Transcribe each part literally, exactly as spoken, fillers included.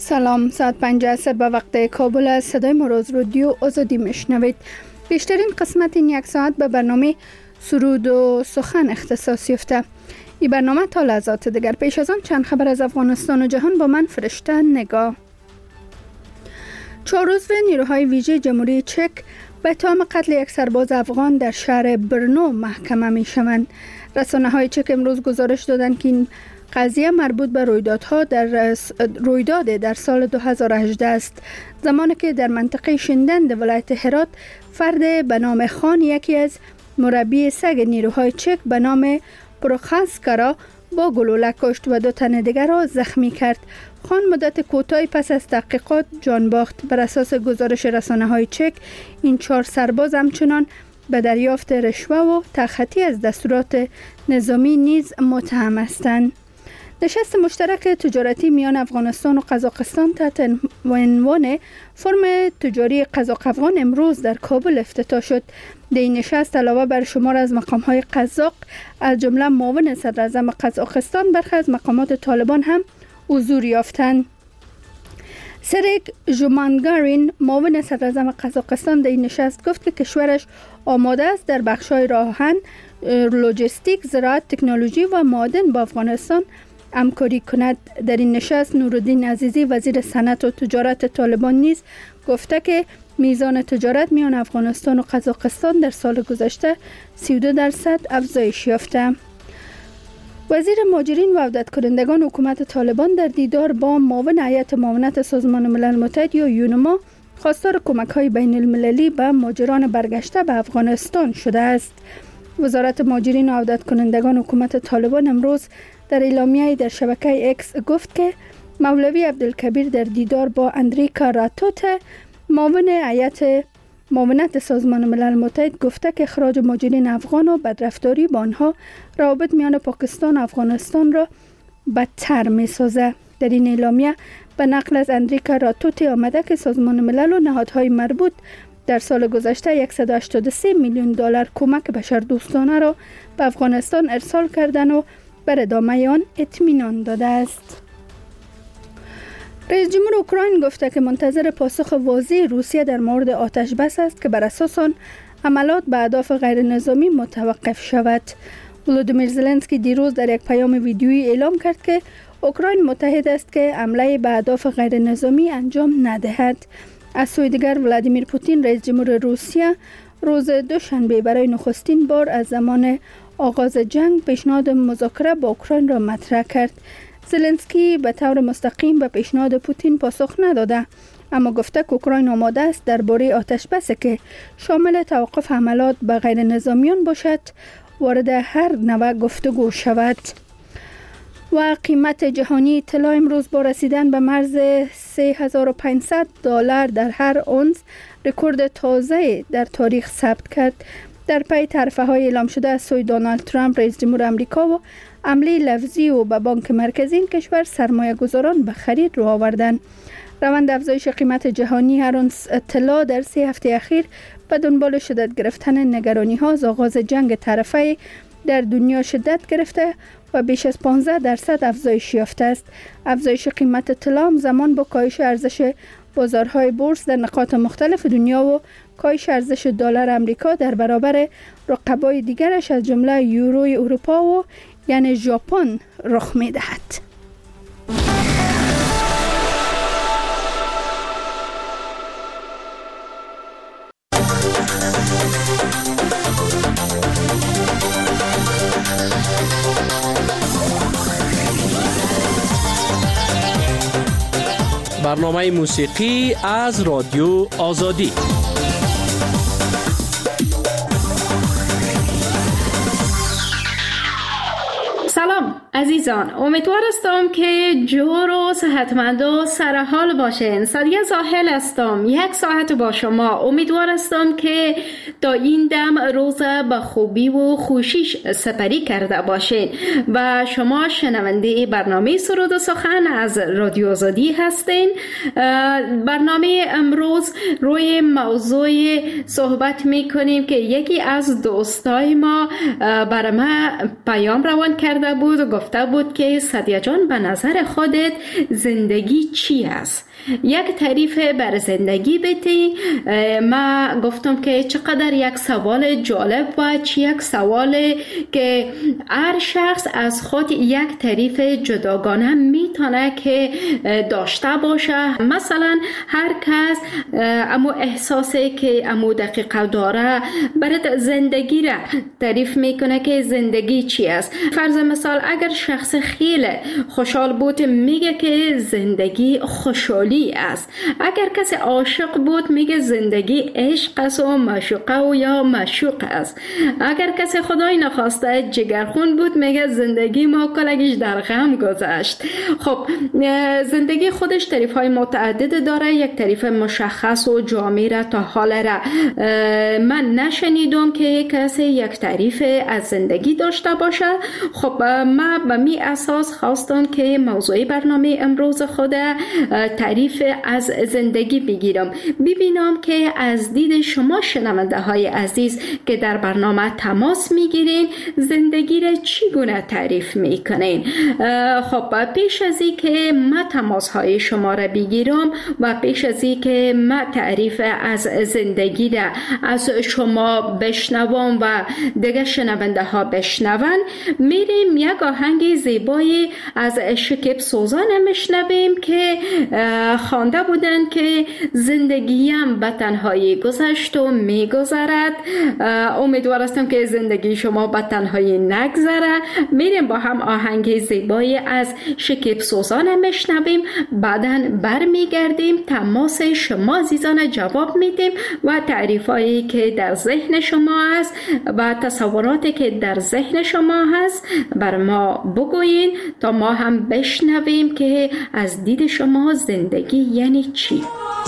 سلام، ساعت پنج عصر به وقت کابل است. صدای مروز رادیو آزادی میشنوید. بیشترین قسمت این یک ساعت به برنامه سرود و سخن اختصاص یافته. این برنامه تا لحظات دیگر. پیش از آن چند خبر از افغانستان و جهان با من فرشته نگاه. چهار عضو نیروهای ویژه جمهوری چک به اتهام قتل یک سرباز افغان در شهر برنو محکمه می شوند. رسانه های چک امروز گزارش دادند که این قضیه مربوط به رویدادها در رویداد در سال دو هزار و هجده است، زمانی که در منطقه شندند ولایت هرات فرد به نام خان یکی از مربی سگ نیروهای چک به نام پروخاسکا را با گلوله کشت و دو تن دیگر را زخمی کرد. خان مدت کوتاهی پس از تحقیقات جان باخت. بر اساس گزارش رسانه های چک این چهار سرباز همچنان به دریافت رشوه و تخطی از دستورات نظامی نیز متهم هستند. نشست مشترک تجارتی میان افغانستان و قزاقستان تحت عنوان فرم تجاری قزاق افغان امروز در کابل افتتاح شد. در این نشست علاوه بر شمار از مقام‌های قزاق از جمله معاون صدر اعظم قزاقستان برخی از مقامات طالبان هم حضور یافتند. سرگ ژومانگارین معاون صدر اعظم قزاقستان در این نشست گفت که کشورش آماده است در بخش‌های راهن، لوجستیک، زراعت، تکنولوژی و معادن با افغانستان همکاری کند. در این نشست نورالدین عزیزی وزیر صنعت و تجارت طالبان نیز گفته که میزان تجارت میان افغانستان و قزاقستان در سال گذشته سی و دو درصد افزایش یافته. وزیر مهاجرین و عودت کنندگان حکومت طالبان در دیدار با معاون هیئت معاونت سازمان ملل متحد یا یونما خواستار کمک‌های بین المللی به مهاجران برگشته به افغانستان شده است. وزارت مهاجرین و عودت کنندگان حکومت طالبان امروز در اعلامیه‌ای در شبکه اکس گفت که مولوی عبدالکبیر در دیدار با اندریکا راتوت معاون هیئت معاونت سازمان ملل متحد گفته که اخراج مهاجرین افغان و بدرفتاری با آنها روابط میان پاکستان و افغانستان را بدتر می‌سازد. در این اعلامیه به نقل از اندریکا راتوت آمده که سازمان ملل و نهادهای مربوط در سال گذشته صد و هشتاد و سه میلیون دلار کمک بشردوستانه را به افغانستان ارسال کردند و بر ادامه آن اطمینان داده است. رئیس جمهور اوکراین گفته که منتظر پاسخ واضح روسیه در مورد آتش بس است که بر اساس آن حملات به اهداف غیر نظامی متوقف شود. ولودیمیر زلنسکی دیروز در یک پیام ویدیویی اعلام کرد که اوکراین متحد است که حمله به اهداف غیر نظامی انجام ندهد. از سوی دیگر ولادیمیر پوتین رئیس جمهور روسیه روز دوشنبه برای نخستین بار از زمان آغاز جنگ پیشنهاد مذاکره با اوکراین را مطرح کرد. زلنسکی به طور مستقیم به پیشنهاد پوتین پاسخ نداده، اما گفته که اوکراین آماده است درباره آتش بسی که شامل توقف حملات به غیر نظامیان باشد وارد هر نوع گفتگو شود. و قیمت جهانی طلا امروز با رسیدن به مرز سه هزار و پانصد دلار در هر اونس رکورد تازه در تاریخ ثبت کرد. در پی طرفه‌های اعلام شده از سوی دونالد ترامپ رئیس جمهور آمریکا و حمله لفظی و به بانک مرکزی این کشور سرمایه گذاران به خرید رو آوردند. روند افزایش قیمت جهانی هر اونس طلا در سه هفته اخیر به دنبال شدت گرفتن نگرانی‌ها از آغاز جنگ طرفه در دنیا شدت گرفته و بیش از پانزده درصد افزایش یافته است. افزایش قیمت طلا زمان با کاهش ارزش بازارهای بورس در نقاط مختلف دنیا و کاهش ارزش دلار آمریکا در برابر رقبای دیگرش از جمله یوروی اروپا و یعنی ژاپن رخ می‌دهد. برنامه موسیقی از رادیو آزادی. سلام عزیزان، امیدوار هستم که جور و صحتمند و سرحال باشین. سادیه زاهل هستم، یک ساعت با شما. امیدوار هستم که تا این دم روز به خوبی و خوشیش سپری کرده باشین و شما شنونده برنامه سرود و سخن از رادیو آزادی هستین. برنامه امروز روی موضوع صحبت می کنیم که یکی از دوستای ما برای ما پیام روان کرده بود و گفت گفته بود که سادیا جان به نظر خودت زندگی چی است؟ یک تعریف بر زندگی بده. ما گفتم که چقدر یک سوال جالب و چی یک سوال که هر شخص از خود یک تعریف جداگانه میتونه که داشته باشه. مثلا هر کس امو احساسی که امو دقیقه داره برای زندگی را تعریف میکنه که زندگی چی است. فرض مثال اگر شخص خیلی خوشحال بود میگه که زندگی خوشحالی است. اگر کسی عاشق بود میگه زندگی عشق است و معشوقه و یا معشوق است. اگر کسی خدای نخواسته جگرخون بود میگه زندگی ما کلگیش در غم گذشت. خب زندگی خودش تعریف های متعدد داره. یک تعریف مشخص و جامع را تا حال را من نشنیدم که کسی یک تعریف از زندگی داشته باشه. خب ما به می اساس خواستم که موضوع برنامه امروز خود تعریف از زندگی بگیرم، ببینم که از دید شما شنونده های عزیز که در برنامه تماس میگیرین زندگی را چگونه تعریف میکنین. خب پیش از این که ما تماس های شما را بگیرم و پیش از این که ما تعریف از زندگی را از شما بشنوم و دیگه شنونده ها بشنون، میریم یک آهنگ زیبایی از شکیب سوزان میشنویم که خوانده بودن که زندگیم به تنهایی گذشت و میگذرد. امیدوار هستم که زندگی شما به تنهایی نگذره. میریم با هم آهنگ زیبایی از شکیب سوزان میشنویم، بعداً برمیگردیم تماس شما عزیزان جواب میدیم و تعریفایی که در ذهن شما هست و تصوراتی که در ذهن شما هست بر ما بگوین تا ما هم بشنویم که از دید شما زندگی یعنی چی؟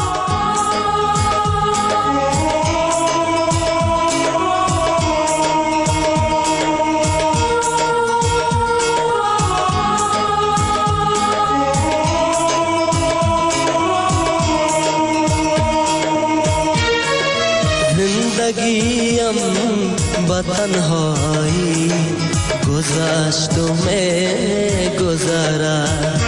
زندگیم با تنهایی گذشت و می گذرد.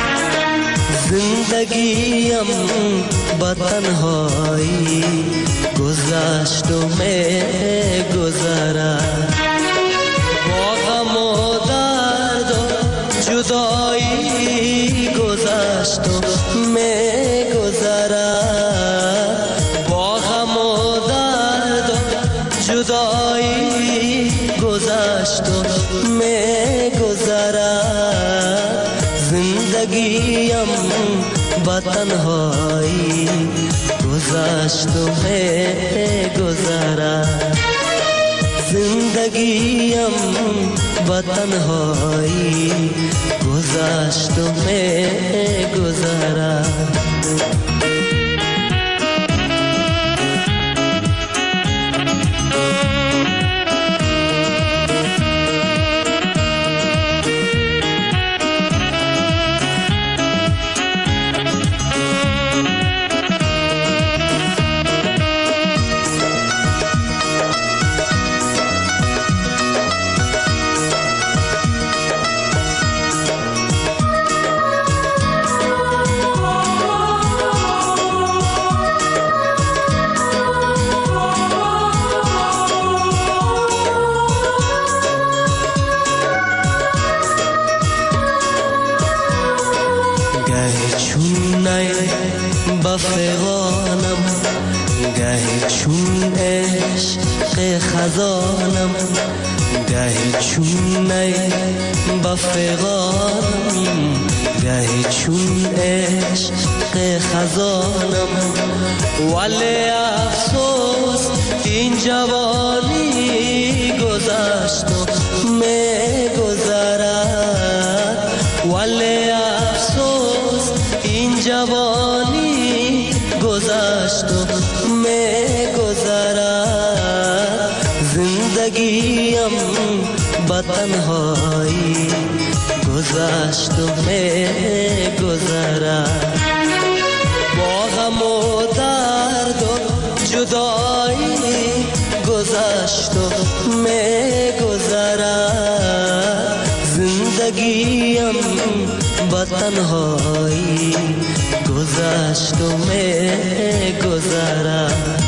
زندگیم با تنهایی گذشت و می گذرد. با غم و درد و جدایی گذشت و می گذرد. با غم و درد و جدایی گذشت و می گذرد. زندگیم با تنهایی گذشت و می گذرد. زندگیم با تنهایی گذشت و می گذرد. بفغانم گهی چون عشق خزانم، گهی چون نی بفغانم گهی چون عشق خزانم. ولی افسوس این جوانی گذشت و می گذرد. ولی افسوس این جوانی گذشت و می گذرد. زندگیم با تنهایی گذشت و می گذرد. با غم و درد و جدایی گذشت و می گذرد. زندگی زندگیم با تنهایی گذشت و می گذرد.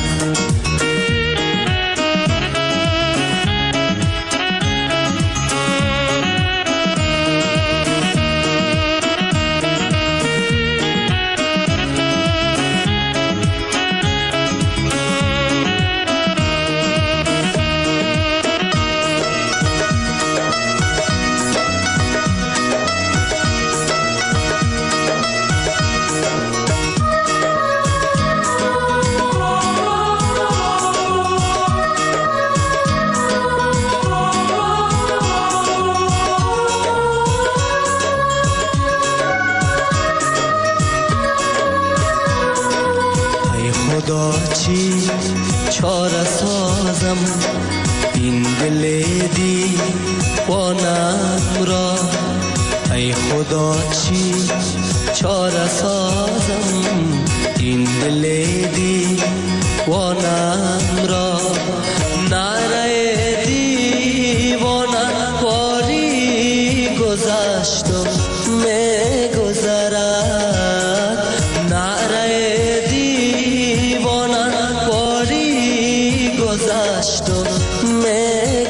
چی چاره سازم این دل دیوانم را، ای خدا چی چاره سازم این دل دیوانم را. نره دیوانم واری گذشت و می گذرد. نره دیوانم واری گذشت و می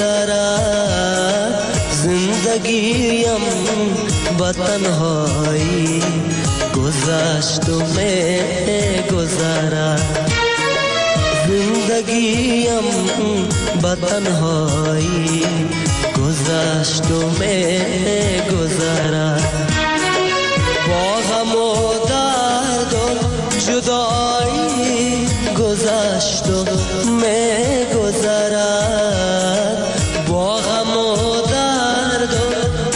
گذرد. زندگیم با تنهایی گذشت و می گذرد. زندگیم با تنهایی گذشت و می گذرد. با غم و درد و جدایی گذشت و می گذرد. با غم و درد و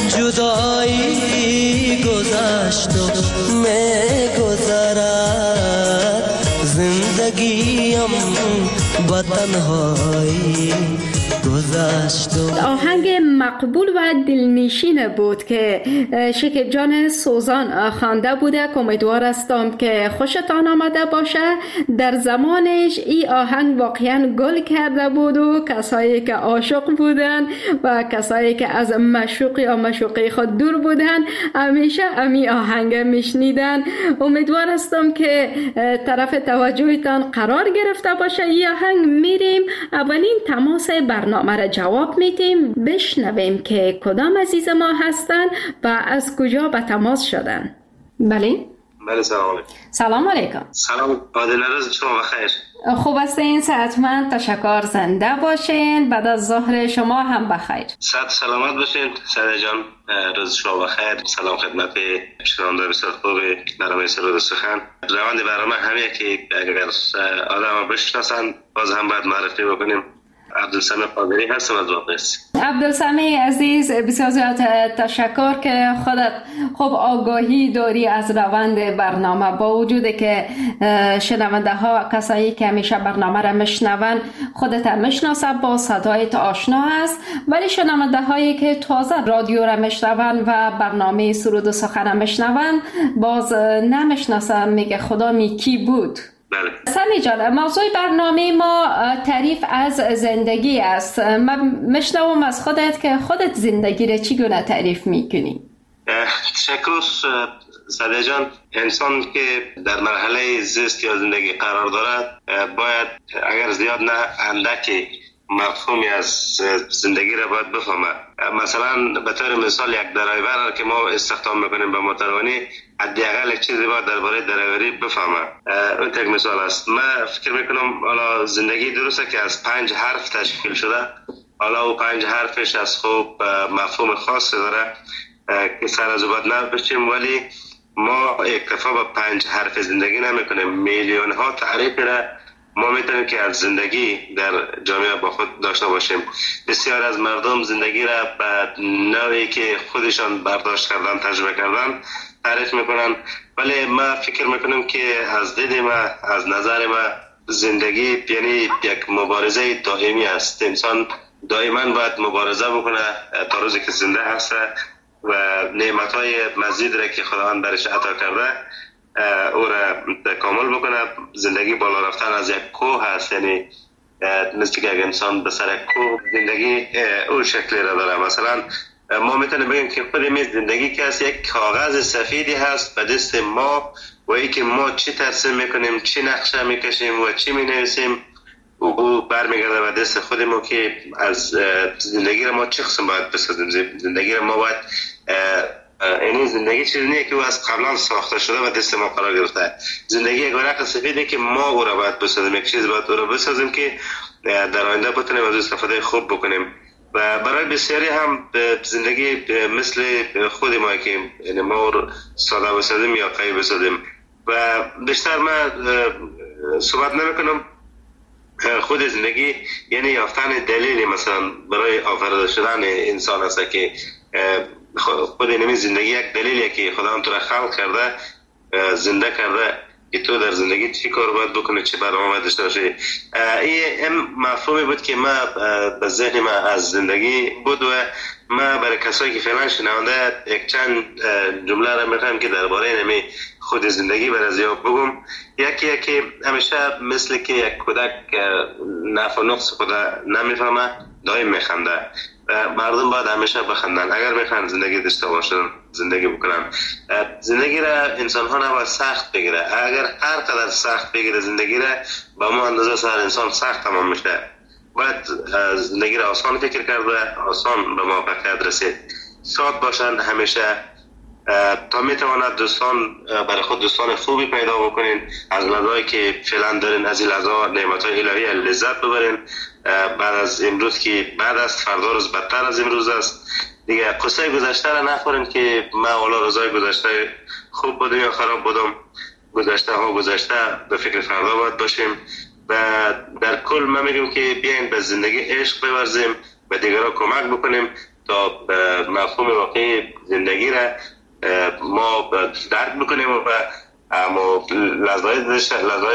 جدایی گذشت و می گذرد. زندگیم با تنهایی گذشت. آهنگ مقبول و دلنشین بود که شکیب جان سوزان خوانده بوده. امیدوار هستم که خوشتان آمده باشه. در زمانش این آهنگ واقعا گل کرده بود و کسایی که عاشق بودن و کسایی که از معشوق یا معشوقه خود دور بودن همیشه امی آهنگ میشنیدن. امیدوار هستم که طرف توجهتان قرار گرفته باشه. این آهنگ میریم اولین تماس برنامه را جواب میدیم، بشنویم که کدام عزیز ما هستن و از کجا به تماس شدن. بله بله سلام علیکم. سلام علیکم. سلام عادل، روز شما بخیر. خوب هستین؟ صحتمند، تشکر، زنده باشین. بعد از ظهر شما هم بخیر. صحت سلامت باشین سعید جان، روز شما بخیر. سلام خدمت شنونده بسیار خوب برنامه سرود سخن. روند برنامه همه که اگر آدم بشناسن باز هم باید معرفی بکنیم. عبدالسمی قادری هستم از واقعیت. عبدالسمی عزیز، بسیار زیاد تشکر که خودت خوب آگاهی داری از روند برنامه، با وجود که شنونده ها کسایی که همیشه برنامه را میشنون خودت میشناسه، با صدایت آشنا است، ولی شنونده هایی که تازه رادیو را میشنون و برنامه سرود و سخن میشنون باز نمیشناسه، میگه خدا می کی بود. بله. سمی جان، موضوع برنامه ما تعریف از زندگی است. من میشنوم از خودت که خودت زندگی را چگونه تعریف میکنی؟ تشکر سعید جان. انسان که در مرحله زیست یا زندگی قرار دارد باید اگر زیاد نه اندکی مفهومی از زندگی را باید بفهمه. مثلا به طور مثال یک درایور که ما استخدام میکنیم به موتروانی حداقل یک چیزی باید درباره درایوری بفهمه. اون یک مثال است. من فکر میکنم حالا زندگی درسته که از پنج حرف تشکیل شده، حالا او پنج حرفش از خوب مفهوم خاصی داره که سر از او باید نبشیم، ولی ما اکتفا به پنج حرف زندگی نمیکنیم. میلیون ها تعریف را ما میتونیم که از زندگی در جامعه با خود داشته باشیم. بسیار از مردم زندگی را به نوعی که خودشان برداشت کردن، تجربه کردن تعریف میکنن، ولی ما فکر میکنم که از دید ما، از نظر ما، زندگی یعنی یک مبارزه دائمی است. انسان دائما باید مبارزه بکنه تا روزی که زنده هست و نعمتهای مزید را که خداوند برش عطا کرده او را تکامل بکنه. زندگی بالا رفتن از یک کوه هست، یعنی مثل که یک انسان به سر کوه، زندگی اون شکلی را داره. مثلا ما میتونیم بگیم که خود می زندگی که هست یک کاغذ سفیدی هست به دست ما و ای که ما چی ترسیم میکنیم، چی نقشه میکشیم و چی مینویسیم او برمیگرده به دست خود ما که از زندگی را ما چه قسم باید بسازیم. زندگی را ما باید این زندگی چیزی نیه که او از قبلا ساخته شده و دست ما قرار گرفته. زندگی یک ورق سفیده که ما او را باید بسازیم، یک چیز باید او را بسازیم که در آینده بتونیم از استفاده خوب بکنیم. و برای بسیاری هم زندگی مثل خود ما که یعنی ما ساده بسازیم یا قوی بسازیم. و بیشتر من صحبت نمیکنم خود زندگی یعنی یافتن دلیلی مثلا برای آفریده شدن انسان است که خود اینمی زندگی یک دلیلیه که خدا تو را خلق کرده، زنده کرده که تو در زندگی چی کار باید بکنی، چه برنامه باید داشته باشی. این مفهومی بود که ما به ذهن ما از زندگی بود و ما برای کسایی که فعلا شنونده یک چند جمله را میخوایم که درباره اینمی خود زندگی برای زیاد بگم. یکی یکی همیشه مثل که یک کودک نفع و نقص خود نمیفهمه دائم میخنده. مردم باید همیشه بخندن اگر میخوان زندگی داشته باشن، زندگی بکنن. زندگی را انسان ها نباید سخت بگیره. اگر هر قدر سخت بگیره زندگی را با ما اندازه سر انسان سخت تمام میشه. باید زندگی را آسان فکر کرده، آسان به موفقیت رسید. شاد باشن همیشه تا میتواند دوستان برای خود دوستان خوبی پیدا بکنین، از لحظه‌ای که فعلا دارین از این لحظه نعمت‌های الهی لذت ببرین. بعد از امروز که بعد از فردا روز بدتر از امروز است دیگه. قصه گذشته را نخورین که ما والا روزای گذشته خوب بودم یا خراب بودم. گذشته ها گذشته، به فکر فردا باید باشیم. و در کل ما میگم که بیاین به زندگی عشق بورزیم، به دیگران کمک بکنیم تا مفهوم واقعی زندگی را ما درک بکنیم و اما لذایزش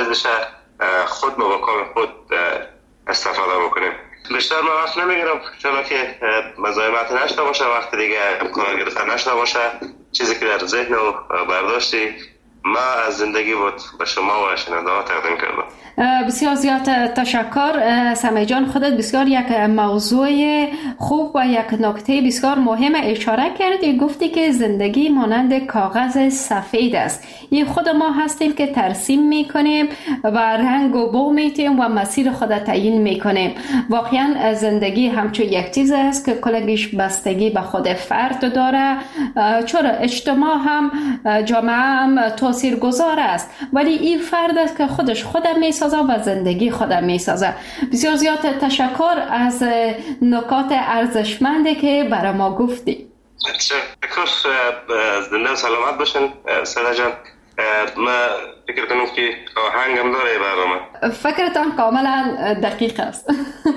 خود مواقع خود استفاده بکنیم. بیشتر من وقت نمیگیرم چون که مزاحمت نشته باشه، وقت دیگه امکان گرفتن نشته باشه. چیزی که در ذهن و برداشتی ما از زندگی بود به شما و شنونده ها تقدیم کردم. بسیار زیاد تشکر سمیع جان. خودت بسیار یک موضوع خوب و یک نکته بسیار مهم اشاره کردی. گفتی که زندگی مانند کاغذ سفید است. این خود ما هستیم که ترسیم میکنیم و رنگ و بو میتیم و مسیر خود تعیین میکنیم. واقعا زندگی همچون یک چیز است که کلگیش بستگی به خود فرد داره. چرا اجتماع هم جامعه هم تاثیر گذار است، ولی این فرد است که خودش خودم میسازه و زندگی خودم میسازه. بسیار زیاد تشکر از نکات ارزشمنده که برای ما گفتی. تشکر. زنده و سلامت باشن ساده جان. ما فکر کنم که آهنگم داره برنامه. فکرتان کاملا دقیق است.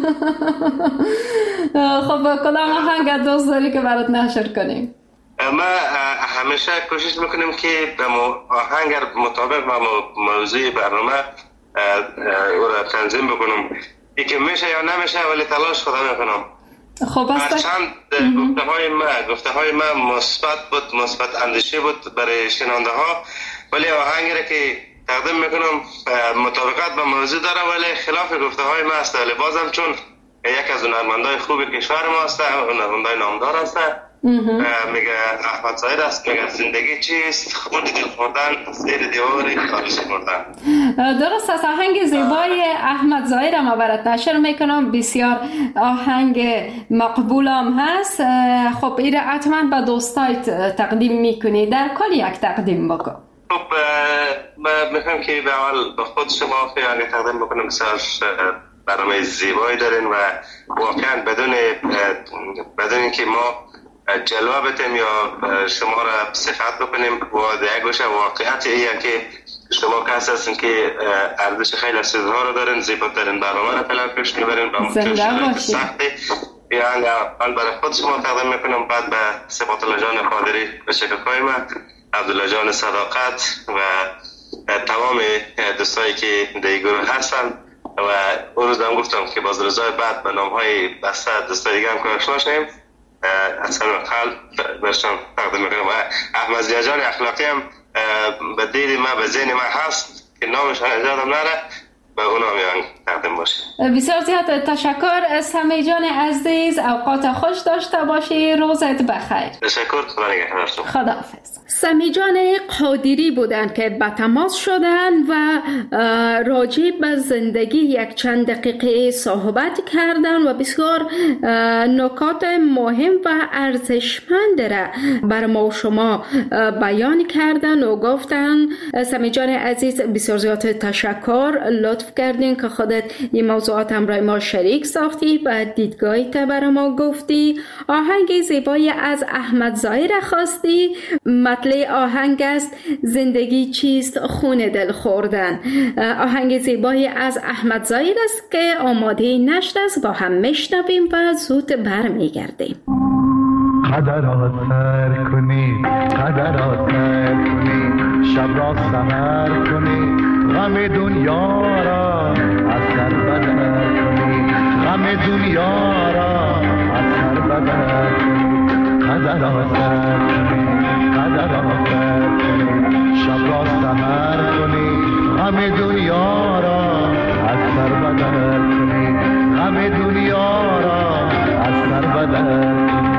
خب کدام آهنگ دوست داری که برات نشر کنیم؟ ما همیشه کوشش میکنیم که به آهنگ مطابق با موضوع برنامه او را تنظیم بکنم. ای که میشه یا نمیشه ولی تلاش خودم میکنم. خب است. چند گفته های ما گفته های ما مثبت بود، مثبت اندیشه بود برای شنونده ها، ولی آهنگی را که تقدیم میکنم مطابقت با موضوع داره ولی خلاف گفته های ما است. ولی بازم چون یک از هنرمندای خوب کشور ما است، هنرمندای نامدار است، میگه احمد ظاهر است، میگه زندگی چیست؟ خود دل خوردن زیر دیواری کارش خوردن. درست است. آهنگ زیبای احمد ظاهر ما برات نشر میکنم. بسیار آهنگ مقبولم هست. خب این حتما به دوستایت تقدیم میکنی. در کل یک تقدیم بکن. خب من میخوام که به اول به خود شما فیانه تقدیم بکنم. بسیار برنامه زیبایی دارین و واقعا بدون بدون اینکه ما جلوه بتیم یا شما را صفت بکنیم و در یک گوشه واقعیت ایه که شما کس هستین که ارزش خیلی چیزها رو دارین، زیباترین برنامه را فعلا پیش میبرین با مشکلات سختی. بیان اول برای خود شما تقدیم میکنم، بعد به صفات الله جان قادری و شکرهای من، عبدالله جان صداقت و تمام دوستایی که در گروه هستن. و اون روز هم گفتم که باز روزهای بعد به نام های بسته دوستای دیگه هم که آشنا شدیم. از همین قلب برشان تقدیم میکنم. احمد ضیا جان اخلاقی هم به دید ما به ذهن ما هست که نامش یادم نره، به اونا میان تقدیم باشه. بسیار زیاد تشکر سمی جان عزیز، اوقات خوش داشته باشی، روزت بخیر. تشکر، خدا نگهدارتون. خداحافظ. سمی جان قادری بودند که به تماس شدند و راجع به زندگی یک چند دقیقه صحبت کردند و بسیار نکات مهم و ارزشمند را بر ما و شما بیان کردند و گفتند. سمی جان عزیز بسیار زیاد تشکر، لطف کردین که خودت این موضوعات همراه ما شریک ساختی و دیدگاهی تا برای ما گفتی. آهنگ زیبایی از احمد زایی را خواستی. مطلع آهنگ است زندگی چیست خون دل خوردن. آهنگ زیبایی از احمد زایی است که آماده نشت است، با هم میشنویم و زود برمیگردیم. قدر را سر کنی، قدر را سر کنی، شب را سحر کنی، غم دنیا را از سر بدر کنی، غم دنیا را از سر بدر کنی. قدر را سر کنی، قدر را سر کنی، شب را سحر کنی، غم دنیا را از سر بدر کنی، غم دنیا را از سر بدر کنی.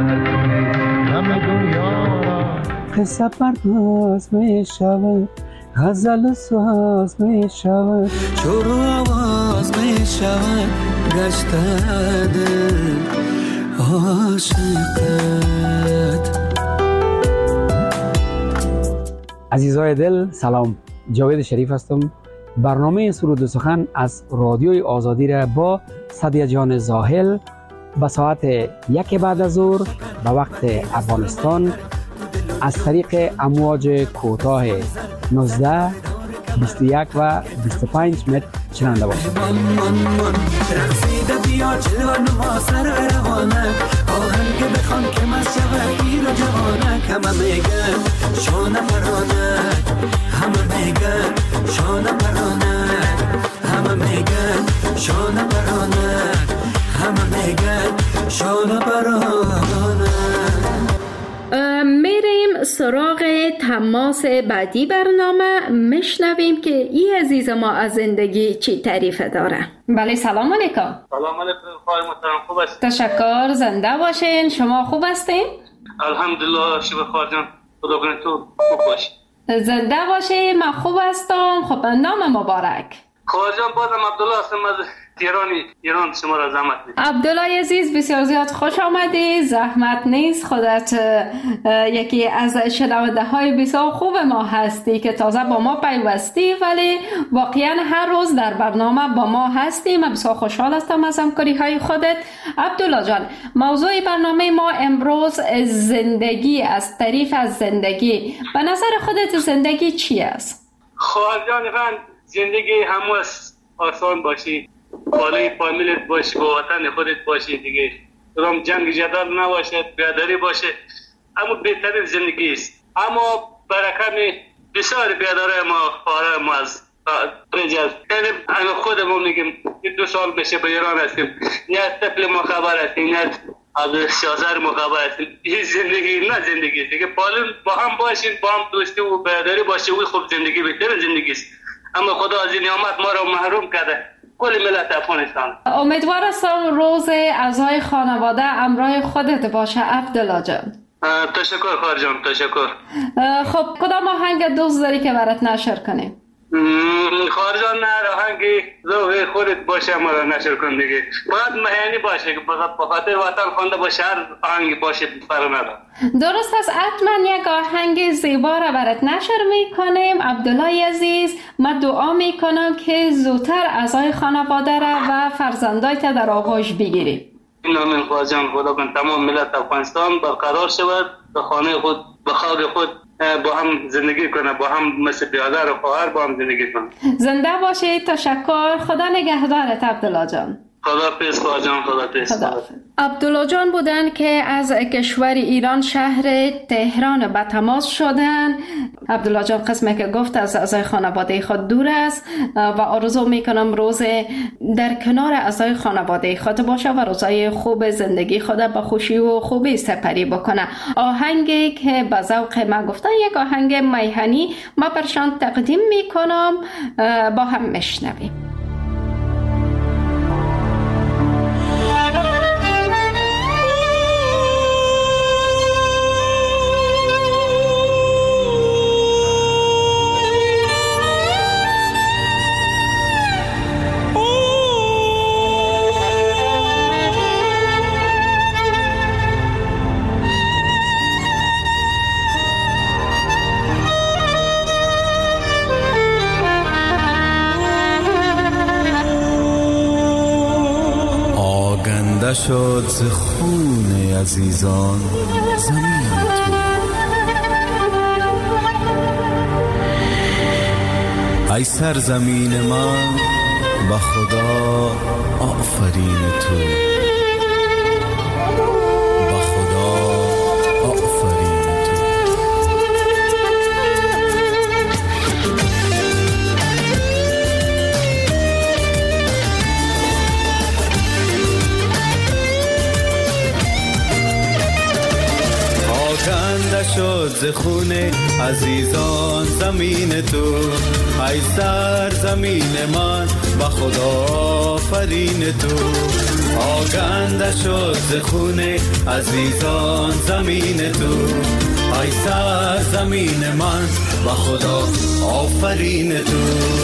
قصه پرداز می شود، غزل ساز می شود، شروع آواز می شود، گشته دل عاشقت. عزیزای دل سلام، جاوید شریف هستم. برنامه سرود و سخن از رادیوی آزادی را با سعدیه جان زاهل به ساعت یک بعد از ظهر به وقت افغانستان از طریق امواج کوتاه نوزده، بیست و یک و بیست و پنج متر شنونده باشید. رقصیده بیا جلوان ما سر روانک، آهنگ بخوان که مست شود پیر و جوانک. همه میگن شانه پرانک، همه میگن شانه پرانک، همه میگن شانه پرانک، همه میگن شانه پرانک. میریم سراغ تماس بعدی برنامه، میشنویم که این عزیز ما از زندگی چی تعریف داره. بله سلام علیکم. سلام علیکم خواهی محترم، خوب است؟ تشکر، زنده باشین. شما خوب هستین؟ الحمدلله شب خواهر جان، خدا کنه تو خوب باشی. زنده باشین، من خوب هستم. خب نام مبارک؟ خواهر جان بازم عبدالله هستم از تهرانی ایران. شما را زحمت نیست. عبدالله عزیز بسیار زیاد خوش آمدی. زحمت نیست، خودت یکی از شنونده های بسیار خوب ما هستی که تازه با ما پیوستی، ولی واقعا هر روز در برنامه با ما هستی. من بسیار خوشحال هستم از همکاری های خودت. عبدالله جان، موضوع برنامه ما امروز زندگی است، تعریف از زندگی. به نظر خودت زندگی چی است؟ خواهر جان زندگی همو آسان باشی، بالای فامیلت باشی، با وطن خودت باشی دیگه، کدام جنگ جدال نباشه، بیاداری باشه، اما بهترین زندگی است. اما برکم بسیار بیاداره ما خواهر ما از رجز، یعنی انا خودمون میگیم دو سال بشه به ایران هستیم، نه طفل ما خبر هستیم، نه از شازر ما خبر هستیم. این زندگی نه زندگی است دیگه. با هم باشین، با هم دوستی و بیاداری باشه، وی خوب زندگی بهترین زندگی است. اما خدا از این نعمت ما را محروم کرده، کل ملت افغانستان. امیدوار هستم روز اعضای خانواده همراه خودت باشه عبدالله جان. تشکر خواهر جان، تشکر. خب کدام آهنگ دوست داری که برات نشر کنیم؟ خواهر جان نه آهنگی ذوق خودت باشه ما را نشر کن دیگه. باید مهیانی باشه که به خاطر وطن خوانده باشه، هر آهنگی باشه فرق نداره. درست است، حتما یک آهنگ زیبا را برات نشر میکنیم. عبدالله عزیز، من دعا میکنم که زودتر اعضای خانواده را و فرزندایت در آغوش بگیری. آمین خواهر جان. خدا کن تمام ملت افغانستان برقرار شود، به خانه خود به خاک خود با هم زندگی کنه، با هم مثل برادر و خواهر با هم زندگی کنه. زنده باشید. تشکر. خدا نگهدارت عبدالله جان. خداحافظ خواهر جان. خداحافظ. عبدالله جان بودن که از کشور ایران شهر تهران به تماس شدن. عبدالله جان قسمی که گفت از اعضای خانواده خود دور است و آرزو میکنم روز در کنار اعضای خانواده خود باشه و روزای خوب زندگی خود به خوشی و خوبی سپری بکنه. آهنگی که به ذوق من گفتن یک آهنگ میهنی ما برشان تقدیم میکنم، با هم میشنویم. شد ز خون عزیزان زمین تو، ای سرزمین من به خدا آفرین تو، به خدا آفرین تو. کنده شد ز خون عزیزان زمین تو، ای سرزمین من به خدا آفرین تو. آکنده شد ز خون عزیزان زمین تو، ای سرزمین من به خدا آفرین تو.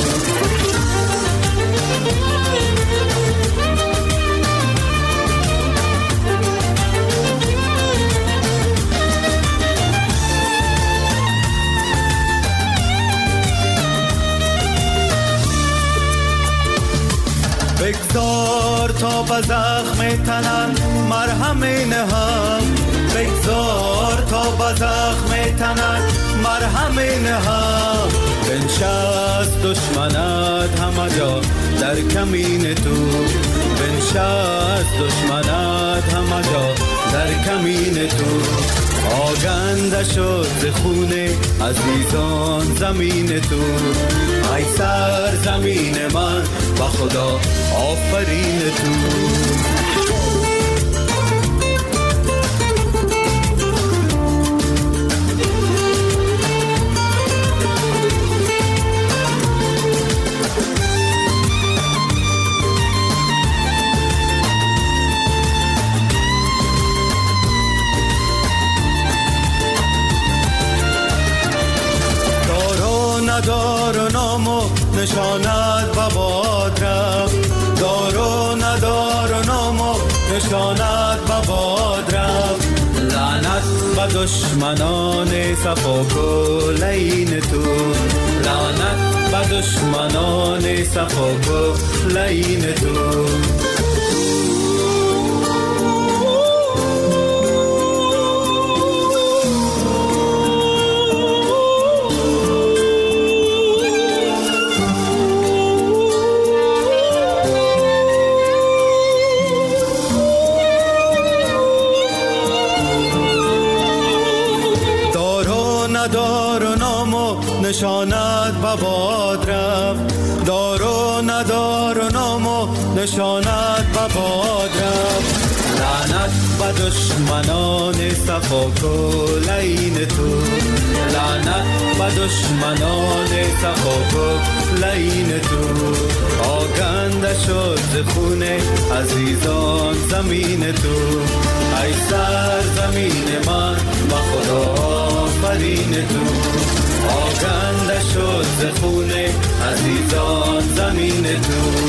بگذار تا به زخم تنم مرهم نهم، بگذار تا به زخم تنم مرهم نهم. بنشست دشمنت همه جا در کمین تو، بنشست دشمنت همه جا در کمین تو. آگنده شد ز خون عزیزان زمین تو. ای سرزمین من به خدا آفرین تو. ندار و نام و نشانت به باد رفت، دار و ندار و نام و نشانت به باد رفت. لعنت به دشمنان صفا کلین تو، لعنت به دشمنان صفا کلین تو. نشانت به باد رفت، دار و ندار و نام و نشانت به باد رفت. لعنت به دشمنان صفا کلین تو، لعنت به دشمنان صفا کلین تو. آگنده شد ز خون عزیزان زمین تو. ای سرزمین من به خدا آفرین تو. آگنده شد ز خون عزیزان زمین تو.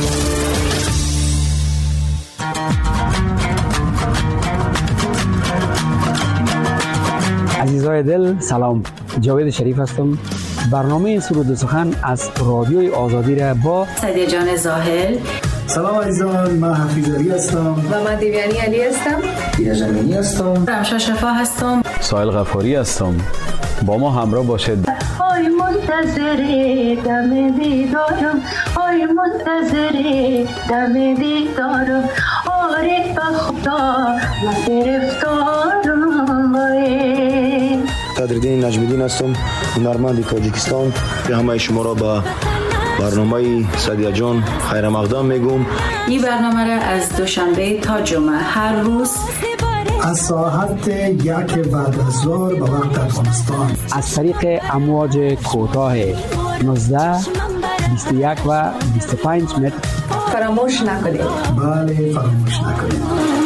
عزیزای دل سلام، جاوید شریف هستم. برنامه سرود و سخن از رادیوی آزادی را با سعدیه جان زاهل. سلام عزیزان، من حفیظ علی هستم و من دیویانی علی هستم. دینا جمینی هستم. رمشا شفا هستم. سایل غفاری هستم. با ما همراه باشید. آی منتظر دم دیدارم، آی منتظر دم دیدارم، آره به خدا من گرفتارم. قدردین نجمیدین هستم، هنرمند تاجیکستان. به همه شما را به برنامه سعدیه جان خیر مقدم میگم. این برنامه را از دوشنبه تا جمعه هر روز از ساعت یک بعد از ظهر به وقت افغانستان از طریق امواج کوتاه نوزده، بیست و یک و بیست و پنج متر فراموش نکنید. بله فراموش نکنید.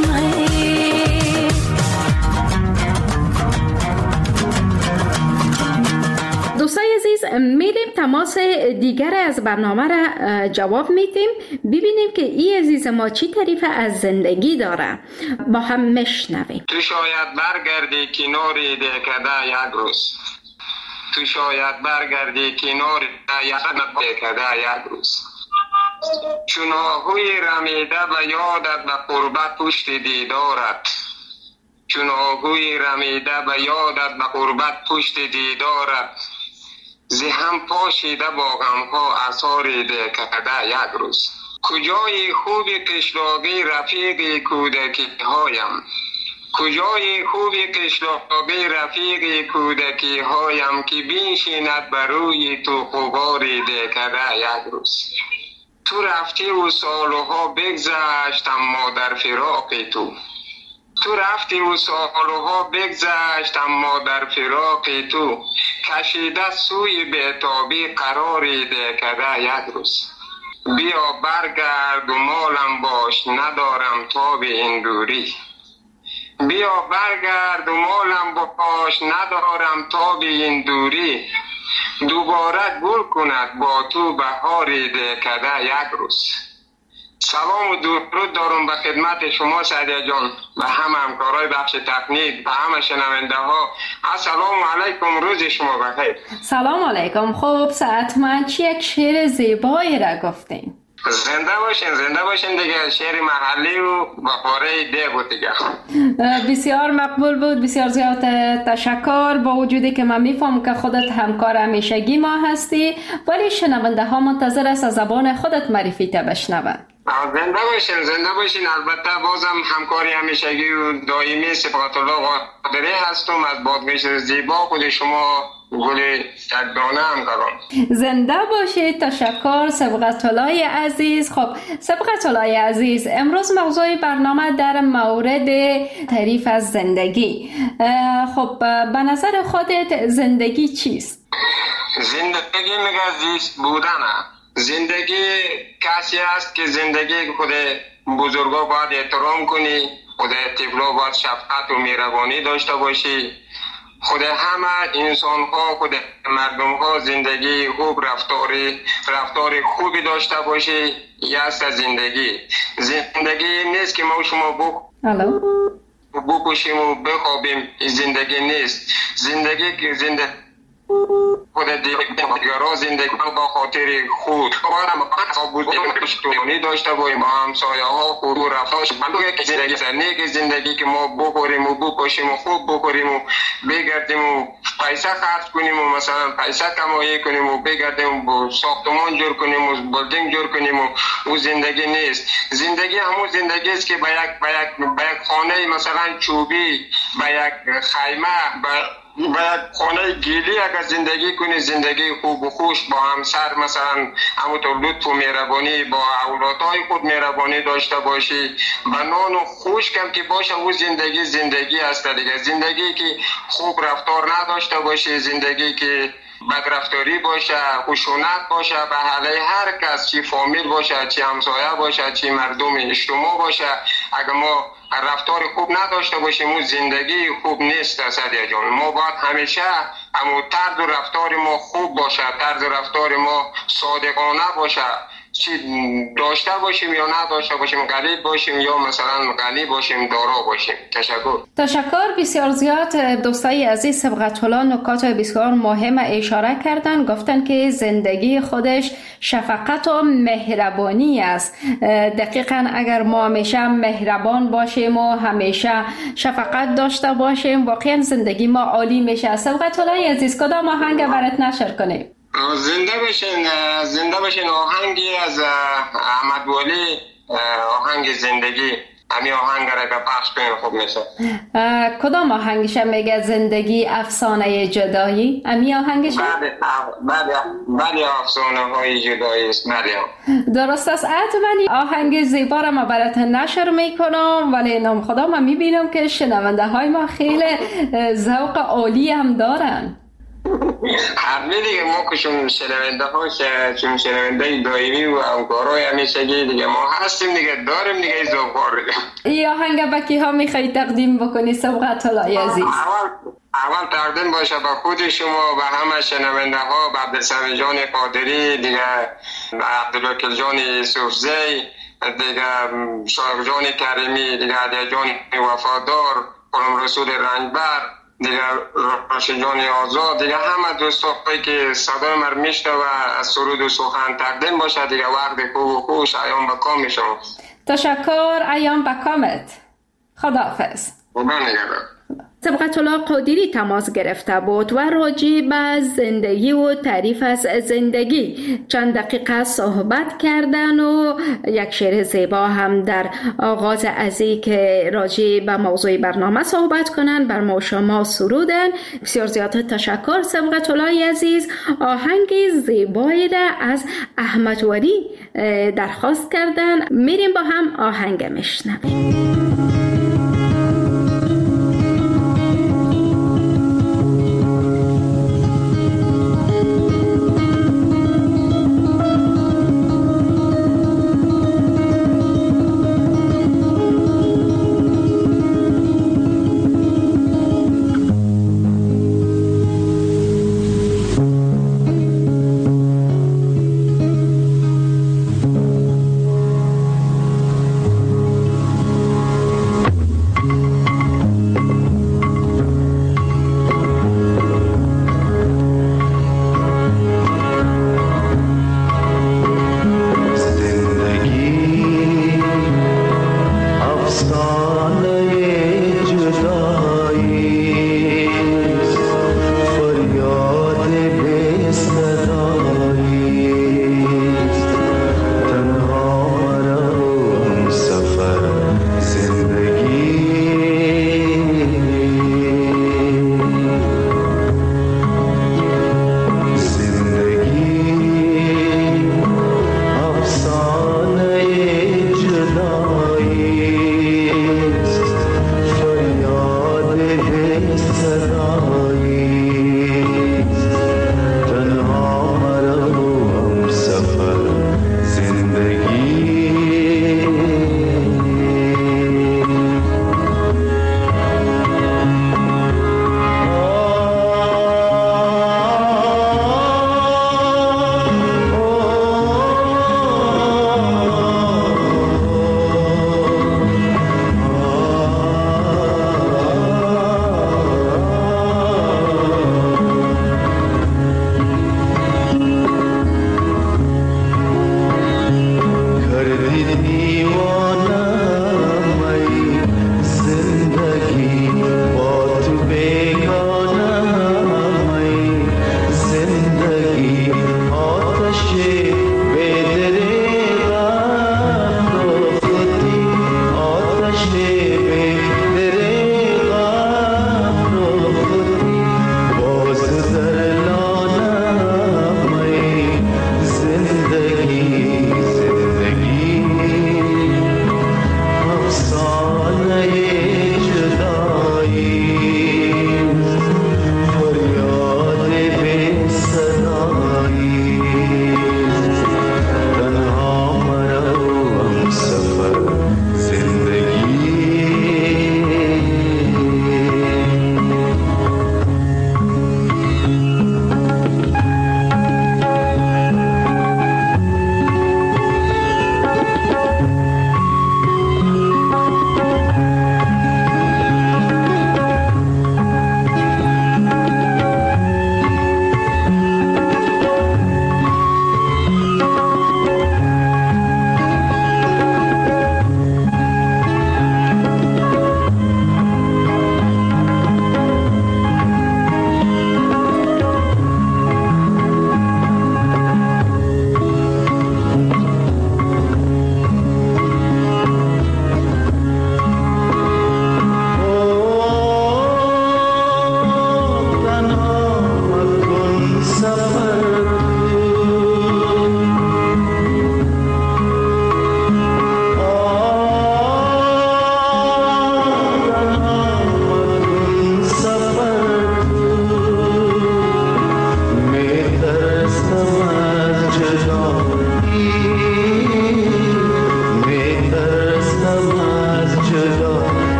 دوستای عزیز، میریم تماس دیگر از برنامه را جواب میدیم، ببینیم که این عزیز ما چی تعریف از زندگی داره. با هم میشنویم. تو شاید برگردی کناری دکده یک روز، تو شاید برگردی کناری دکده یک روز، چون آهوی رمیده به یادت به قربت پشت دیدارت، چون آهوی رمیده به یادت به قربت پشت دیدارت، زی هم پاشیده با غمها اثاری دکده یک روز. کجای خوبی قشلاقی رفیقی کودکی هایم، کجای خوبی قشلاقی رفیقی کودکی هایم، که بینشیند بر روی تو غباری دکده یک روز. تو رفتی و سالها بگذشت اما در فراق تو، تو رفتی و سالها بگذشت اما در فراق تو، کشیده سوی بیتابی قراری دکده یک روز. بیا برگرد و مالم باش ندارم تاب این دوری، بیا برگرد و مالم باش، ندارم تاب این دوری. دوباره گل کند با تو بهاری دهکده یک روز. سلام و درود دارم به خدمت شما سعدیه جان و همه همکارای بخش تکنیک و همه شنونده ها. السلام علیکم، روز شما بخیر. سلام علیکم. خوب ساعتمند چی یک شعر زیبایی را گفتین. زنده باشین زنده باشین دیگه. شعر محلی و بخاره ده بود دیگه. بسیار مقبول بود، بسیار زیاد تشکر. با وجودی که من میفهم که خودت همکار همیشگی ما هستی، ولی شنونده ها منتظر است از زبان خودت معرفی تا بشنوند. زنده باشین زنده باشین. البته بازم همکاری همیشگی و دائمی صفات الله قادری هستم. از بادگیش زیبا خود شما گل یکدانه همکاران. زنده باشید. تشکر سبقت الله عزیز. خب سبقت الله عزیز، امروز موضوع برنامه در مورد تعریف از زندگی. خب به نظر خودت زندگی چیست؟ زندگی میگه زیست بودنه. زندگی کسی است که زندگی خود بزرگا باید احترام کنی، خود طفلا باید شفقت و مهربانی داشته باشی، خود همه انسان ها، خود مردم ها زندگی خوب، رفتاری رفتاری خوبی داشته باشی. یه است زندگی. زندگی نیست که ما شما بو بکشیم و بخوابیم. زندگی نیست. زندگی که زنده خود دیگران زندگی با خاطر خود بودنی داشته باشیم، با همسایه ها خود و رفتارش که زندگی نیک زندگی که ما بخوریم و بکشیم و خوب بخوریم و بگردیم و پیسه خرج کنیم و مثلا پیسه کمایی کنیم و بگردیم و ساختمان جور کنیم و بلدینگ جور کنیم و او زندگی نیست. زندگی همون زندگی است که به یک به یک به یک خانه مثلا چوبی، به یک خیمه، به باید خانه گیلی اگر زندگی کنی، زندگی خوب و خوش با همسر مثلا همونطور لطف و مهربانی با اولادهای خود مهربانی داشته باشی، و نان و خوش کم که باشه، او زندگی زندگی است دیگه. زندگی که خوب رفتار نداشته باشی، زندگی که بدرفتاری باشه، خشونت باشه به حاله هر کس، چی فامیل باشه، چی همسایه باشه، چی مردم اجتماع باشه، اگر ما رفتار خوب نداشته باشیم اون زندگی خوب نیست سعدیه جان. ما باید همیشه همون طرز و رفتار ما خوب باشه، طرز رفتار ما صادقانه باشه، چی داشته باشیم یا نداشته باشیم، غریب باشیم یا مثلا غنی باشیم، دارا باشیم. تشکر. تشکر بسیار زیاد. دوستای عزیز سبقت الله نکات بسیار مهم اشاره کردن. گفتن که زندگی خودش شفقت و مهربانی است. دقیقاً اگر ما همیشه مهربان باشیم و همیشه شفقت داشته باشیم، واقعا زندگی ما عالی میشه. سبقت الله عزیز، کدام آهنگ برات نشر کنیم؟ زنده باشین زنده باشین. آهنگی از احمد ولی، آهنگ زندگی، همین آهنگ را که پخش کنیم خوب میشه. کدام آهنگش میگه زندگی افسانه جدایی؟ همین آهنگش؟ بله بله بله افسانه های جدایی است. بله درست است. حتما آهنگ زیبا را ما برات نشر میکنم، ولی نام خدا من میبینم که شنونده های ما خیلی ذوق عالی هم دارن. همه دیگه ما که شما شنونده ها چون شنونده دائمی و همکارای همیشگی دیگه ما هستیم دیگه، داریم دیگه این ذوق‌ها دیگه. این آهنگ به کی ها میخوایی تقدیم بکنی سبقت الله عزیز؟ اول اول تقدیم باشه به خود شما و همه شنونده ها، به عبدالسمید جان قادری دیگه، به عبدالوکیل جان یوسفزی دیگه، شایق جان کریمی دیگه، علی جان وفادار، قلم رسول رنجبر دیگه، راشد جان آزاد دیگه، همه دوستایی که صدای من میشنوه و از سرود و سخن تقدیم باشه دیگه. وقت خوب و خوش ایام بکام شما. تشکر. ایام بکامت. خداحافظ. خدا نگهدار. سبقت الله قادری تماس گرفته بود و راجع به زندگی و تعریف از زندگی چند دقیقه صحبت کردن و یک شعر زیبا هم در آغاز ازی که راجع به موضوع برنامه صحبت کنن بر ما شما سرودن. بسیار زیاد تشکر سبقت الله عزیز. آهنگ زیبایی را از احمد ولی درخواست کردن. میریم با هم آهنگ میشنویم.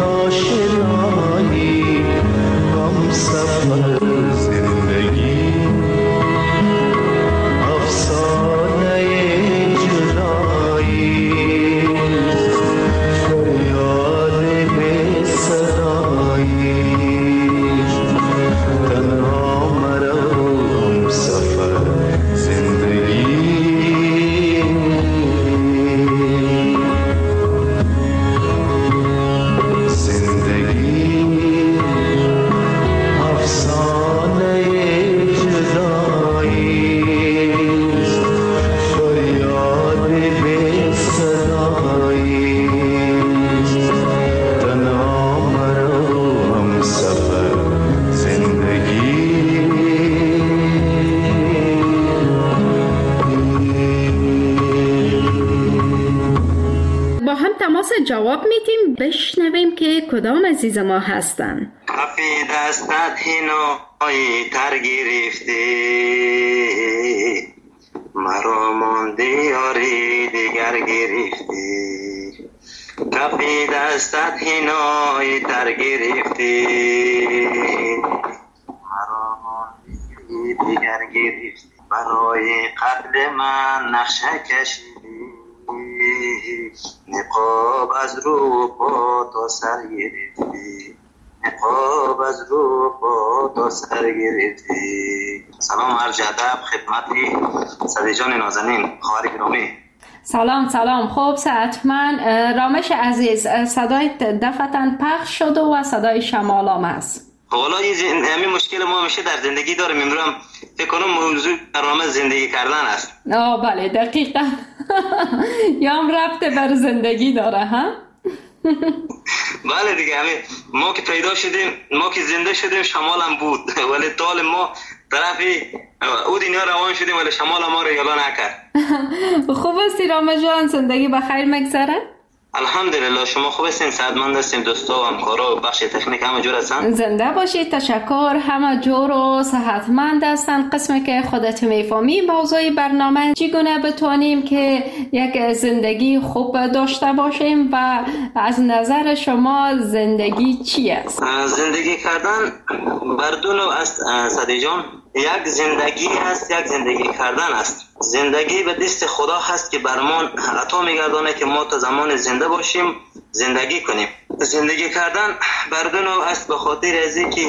آشنایی هم سفر زندگی افسانه جدایی فریاد به صدایی تنها مرا هم سفر زندگی جواب میتیم بشنویم که کدام عزیز ما هستن. کپی دستت هینایی تر گرفتی مرا مانده یاری دیگر گرفتی کپی دستت هینایی تر گرفتی مرا مانده دیگر گرفتی برای قتل من نقشه کشیدی نقاب از رو پا تا سر گرفتی نقاب از رو پا تا سر گرفتی. سلام عرض ادب خدمت صدی جان نازنین خواهر گرامی. سلام سلام. خوب صحتمند. رامش عزیز صدای دفتن پخش شده و صدای شمال هم است. والا همین مشکل ما میشه در زندگی داریم. امروز فکر کنم موضوع برنامه زندگی کردن است. آه بله دقیقا. یا هم ربط بر زندگی داره ها. بله دیگه همین ما که پیدا شدیم ما که زنده شدیم شمال هم بود ولی طال ما طرفی او دنیا روان شدیم ولی شمال ما رو یالا نکرد. خوب هستی رامه جان؟ زندگی بخیر مگذره؟ الحمدلله. شما خوب هستین؟ صحتمند هستین؟ دوستا و همکارا و بخش تکنیک همه جور هستن؟ زنده باشید. تشکر. همه جور و صحتمند هستن. قسمی که خودت میفهمی موضوع برنامه چگونه بتونیم که یک زندگی خوب داشته باشیم و از نظر شما زندگی چی است؟ زندگی کردن بر دو نوع است صدی جان. یک زندگی است یک زندگی کردن است. زندگی به دست خدا هست که برمان عطا میگردانه که ما تا زمان زنده باشیم زندگی کنیم. زندگی کردن بر دو نوع است به خاطر از اینکه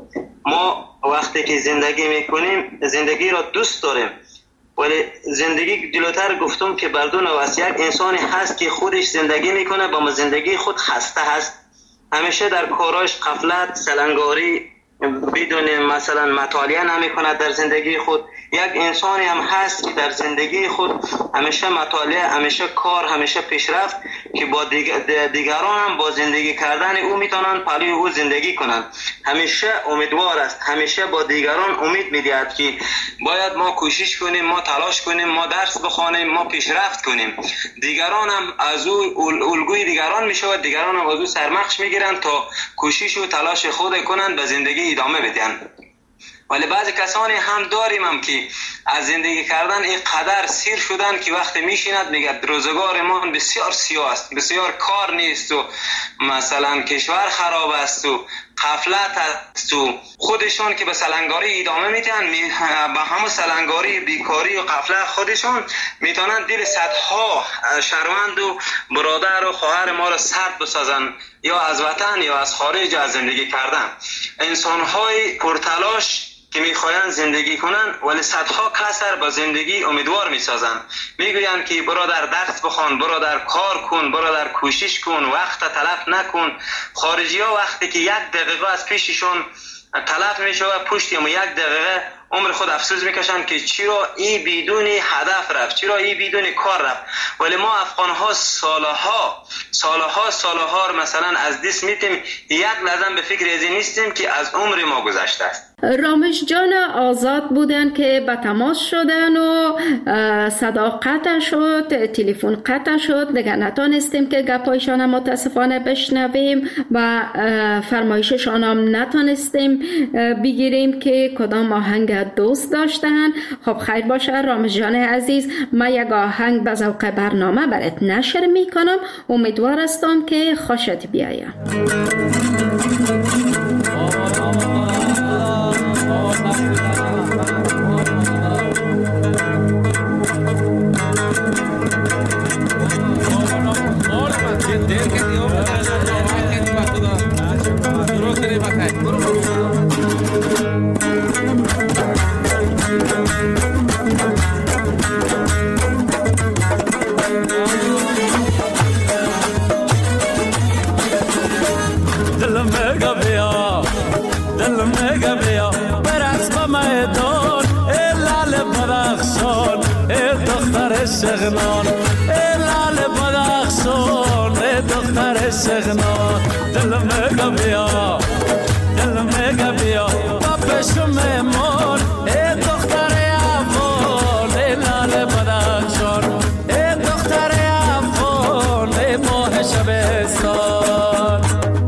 ما وقتی که زندگی میکنیم زندگی را دوست داریم ولی زندگی جلوتر گفتم که بر دو نوع است. یک انسانی هست که خودش زندگی میکنه با زندگی خود خسته هست همیشه در کاراش غفلت سلنگاری بدون مثلا مطالعه نمی کند در زندگی خود. یک انسانی هم هست که در زندگی خود همیشه مطالعه همیشه کار همیشه پیشرفت که با دیگران هم با زندگی کردن او میتونن پلی او زندگی کنند. همیشه امیدوار است همیشه با دیگران امید میدهد که باید ما کوشش کنیم ما تلاش کنیم ما درس بخوانیم ما پیشرفت کنیم. دیگران هم از او الگوی دیگران میشود دیگران هم از او سرمخش میگیرند تا کوشش و تلاش خود کنند به زندگی ادامه بدن. ولی بعضی کسانی هم داریم هم که از زندگی کردن این قدر سیر شدن که وقتی میشیند میگه روزگار ما بسیار سیاه است بسیار کار نیست و مثلا کشور خراب است و غفلت است و خودشون که به سلنگاری ادامه میدن به همون سلنگاری بیکاری و غفلت خودشون میتونن دل صدها شهروند و برادر و خواهر ما را سرد بسازن یا از وطن یا از خارج از زندگی کردن. انسان‌های پرتلاش که میخواین زندگی کنن ولی صدها کسر با زندگی امیدوار میسازن میگوین که برادر درس بخوان برادر کار کن برادر کوشش کن وقت تلف نکن. خارجی ها وقتی که یک دقیقه از پیششون تلف میشه و پشتی اما یک دقیقه عمر خود افسوس میکشن که چرا این بدون هدف رفت چرا این بدون کار رفت. ولی ما افغان ها سالها سالها سالها مثلا از دست میتیم یک لحظه به فکر ازی نیستیم که از عمر ما گذشته است. رامش جان آزاد بودن که به تماس شدن و صدا قطع شد، تلفن قطع شد، دیگه نتونستیم که گپایشان متاسفانه بشنویم و فرمایششان هم نتونستیم بگیریم که کدام آهنگ دوست داشتن. خب خیر باشه رامش جان عزیز، من یک آهنگ به ذوق برنامه برات نشر میکنم، امیدوار هستم که خوشت بیاید. سغنان لال بدخشان دختر سغنان دل مگا بیا دل مگا بیا با پشم مون دختر افغان لال بدخشان دختر افغان ماه شبستان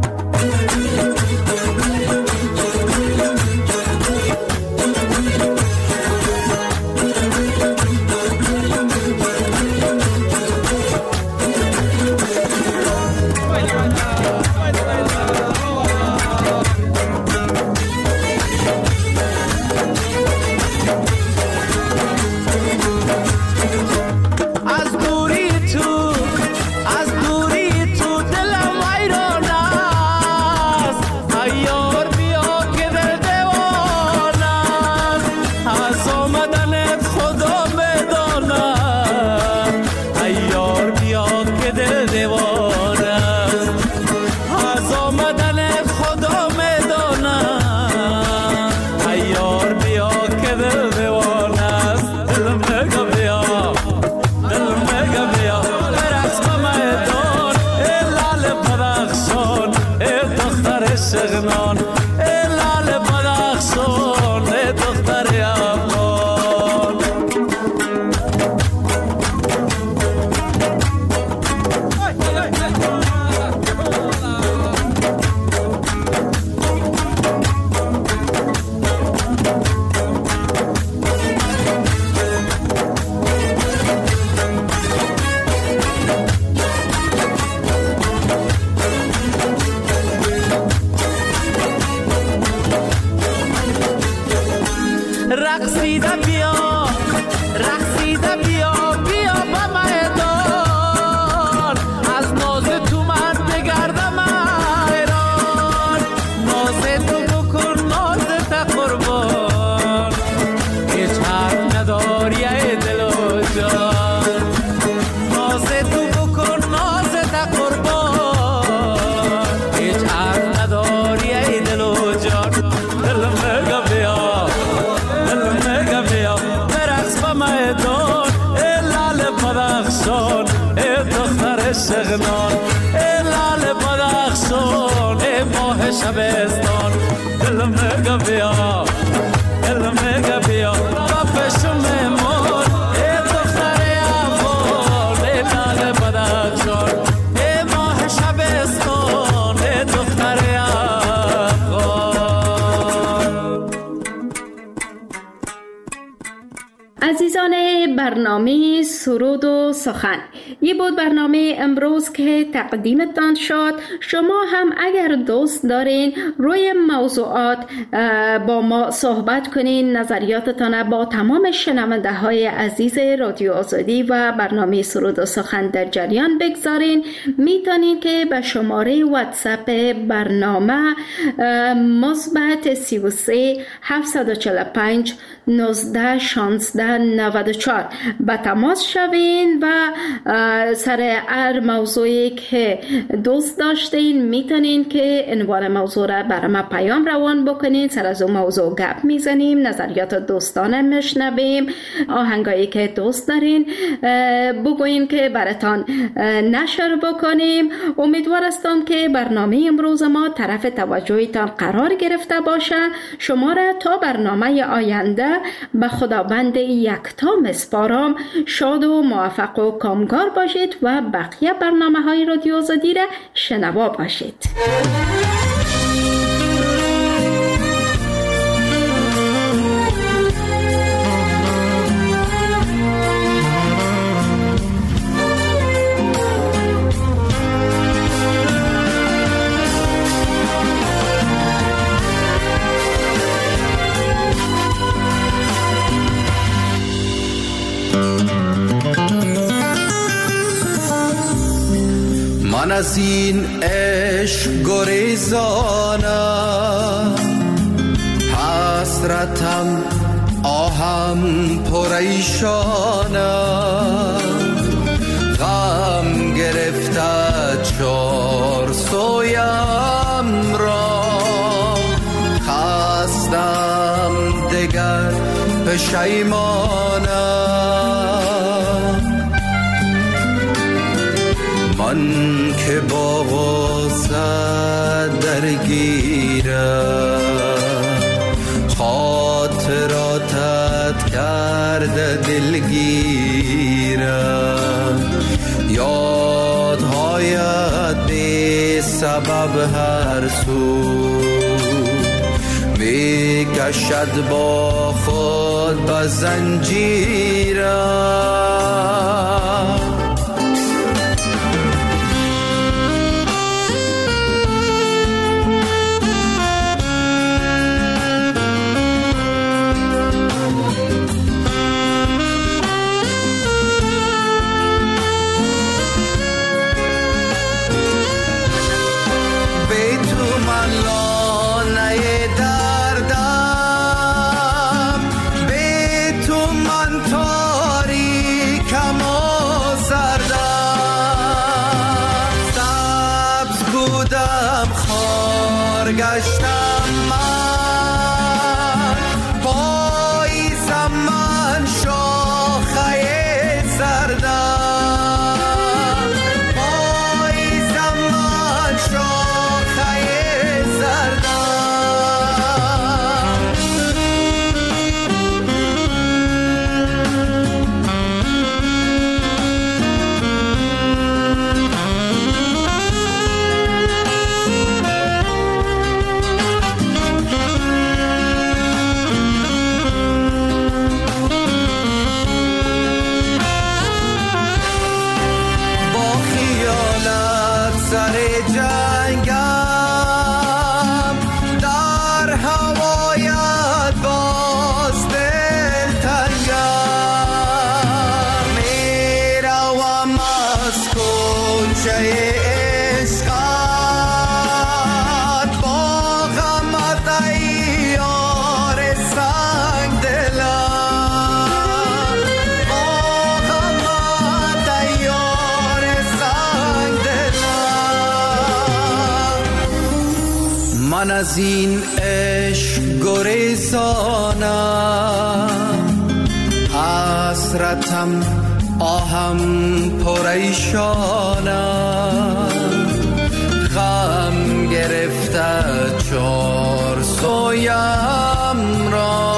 سغنان لال بدخشان دختر افغان رقصیده بیا رقصیده بیا بیا با میدان از ناز تو من بگردم ایران ناز تو بکن ناز تا قربان هیچ حرف نداری ای دل و جان ناز تو بکن ناز تا قربان هیچ حرف نداری ای دل و جان دل مگا بیا میدان لال بدخشان دختر سغنان لال بدخشان ماه شبستان دل مگا بیا دل مگا بیا با پشم مون دختر افغان لال بدخشان ماه شبستان دختر افغان. عزیزان برنامه سرود و سخن، یه بود برنامه امروز که تقدیمتان شد. شما هم اگر دوست دارین روی موضوعات با ما صحبت کنین، نظریاتتان با تمام شنونده های عزیز رادیو آزادی و برنامه سرود و سخن در جریان بگذارین، میتونین که به شماره واتساپ برنامه مثبت سی و سه هفتصد و چهل و پنج نوزده شانزده نود و چهار به تماس شوین و سر هر موضوعی که دوست داشتین میتونین که عنوان موضوع را برای ما پیام روان بکنین. سر از اون موضوع گپ میزنیم، نظریات دوستانه میشنویم، آهنگایی که دوست دارین بگوین که براتان نشر بکنیم. امیدوار هستم که برنامه امروز ما طرف توجهتان قرار گرفته باشه. شما را تا برنامه آینده به خداوند یکتا مسپارم. شاد و موفق و کامگار باشید و بقیه برنامه های رادیو آزادی را شنوا باشید. من از این عشق گریزانم، حسرتم آهم پریشانم، غم گرفته چار سویم را، خستم دگر پشیمانم. من که با غصه درگیرم، خاطراتت کرده دلگیرم، یادهایت بی سبب هر سو می کشد با خود به زنجیرم. گشتم من، پاییزم من شاخه زردم، پاییزم من شاخه زردم. من از این عشق گریزانم، حسرتم آهم پریشانم، غم گرفته چار سویم را،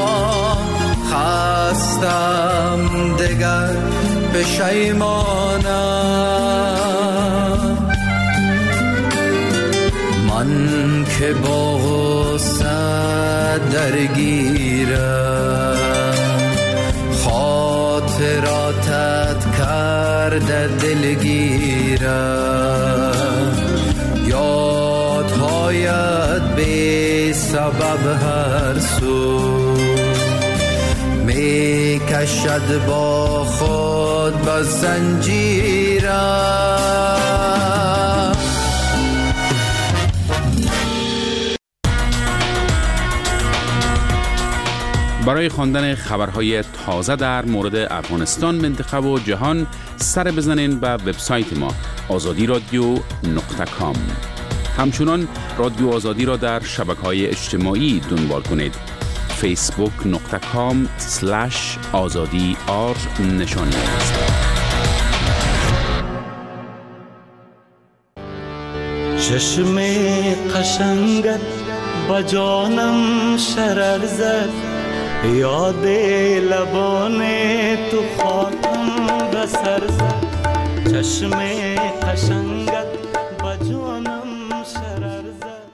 خستم دگر پشیمانم. من که با غصه درگیرم، خاطراتت کرده دلگیرم، یادهایت بی سبب هر سو می کشد با خود به زنجیرم. برای خواندن خبرهای تازه در مورد افغانستان، منطقه و جهان سر بزنین به وبسایت ما آزادی رادیو نقطه کام. همچنان رادیو آزادی را در شبکه‌های اجتماعی دنبال کنید. فیسبوک نقطه کام سلش آزادی آر نشانی است. چشم قشنگت با جانم شرر زد، یاد لبان تو خاطرم به سر زد. چشم قشنگت